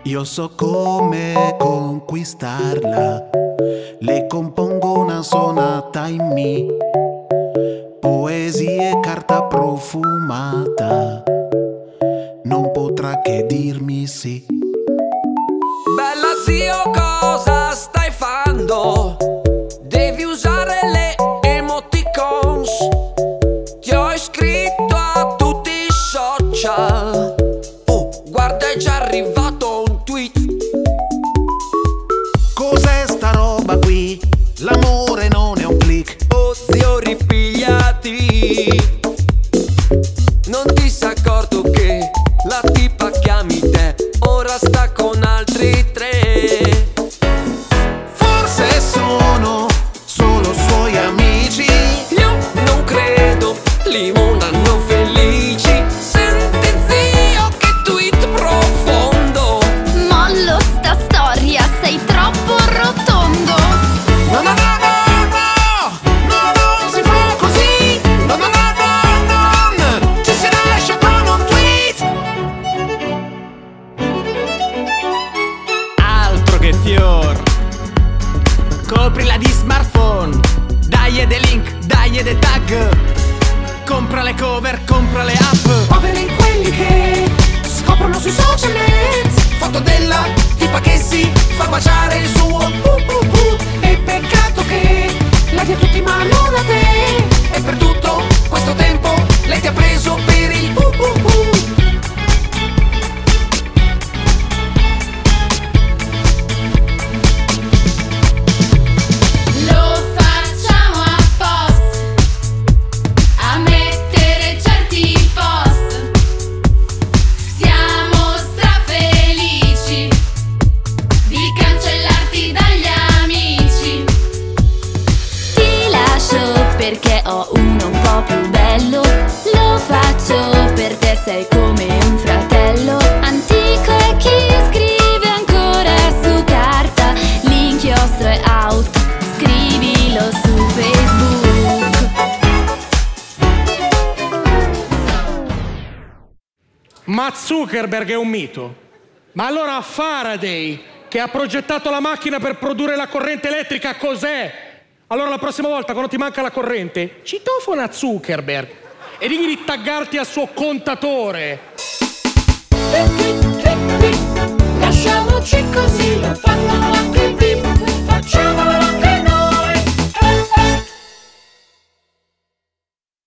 Io so come conquistarla, le compongo una sonata in mi, poesie e carta profumata, non potrà che dirmi sì. Bella zio, cosa stai fando? Devi usare le emoticons. Ti ho iscritto a tutti i social. Oh, guarda, è già arrivato un tweet. Cos'è sta roba qui? L'amore non è un click. Oh zio, ripigliati. Non ti sei accorto che la tipa che ami te ora sta con altri tre? Forse sono solo suoi amici. Io non credo, limonano felici. Senti zio, che tweet profondo. Mollo sta storia, sei troppo rotondo. No, no, no, no, no, no, non si fa così. No, no, no, no, no, ci si lascia con un tweet. Altro che fior. Coprila di smartphone. Dai de link, dai de tag. Compra le cover, compra le app. Poveri quelli che scoprono sui social net foto della tipa che si fa baciare il suo E peccato che la dia a tutti ma non a te. E per tutto questo tempo lei ti ha preso per il Lo facciamo apposta a mettere certi post. Siamo strafelici di cancellarti dagli amici. Ti lascio perché ho uno un po' più bello. Lo faccio per te, sei come un fratello. Antico è chi scrive ancora su carta. L'inchiostro è out, scrivilo su Facebook. Ma Zuckerberg è un mito. Ma allora Faraday, che ha progettato la macchina per produrre la corrente elettrica, cos'è? Allora la prossima volta, quando ti manca la corrente, citofona a Zuckerberg e digli di taggarti al suo contatore. Lasciamoci così, lo fanno anche